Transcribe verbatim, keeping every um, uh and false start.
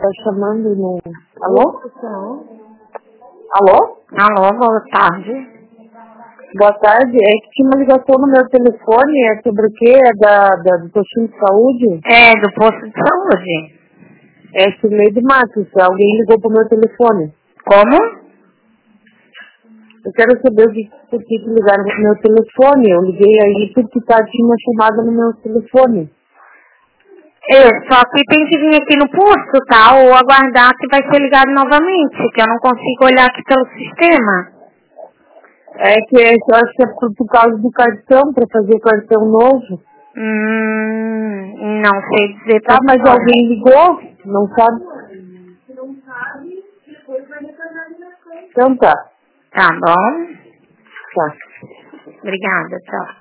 Tá chamando no... Alô? Alô? Alô, boa tarde. Boa tarde. É que tinha uma ligação no meu telefone. É sobre o quê? É da, da, do postinho de saúde? É, do posto de saúde. É Cirlei de Matos. Alguém ligou pro meu telefone. Como? Eu quero saber o que, por que que ligaram pro meu telefone. Eu liguei aí porque tá, tinha uma chamada no meu telefone. Eu, só que tem que vir aqui no posto, tá? Ou aguardar que vai ser ligado novamente, que eu não consigo olhar aqui pelo sistema. É que eu acho que é por, por causa do cartão, para fazer o cartão novo. Hum, não sei dizer Tá, pra mas senhora. alguém ligou? Não sabe? Então tá. Tá bom? Tá. Obrigada, tchau.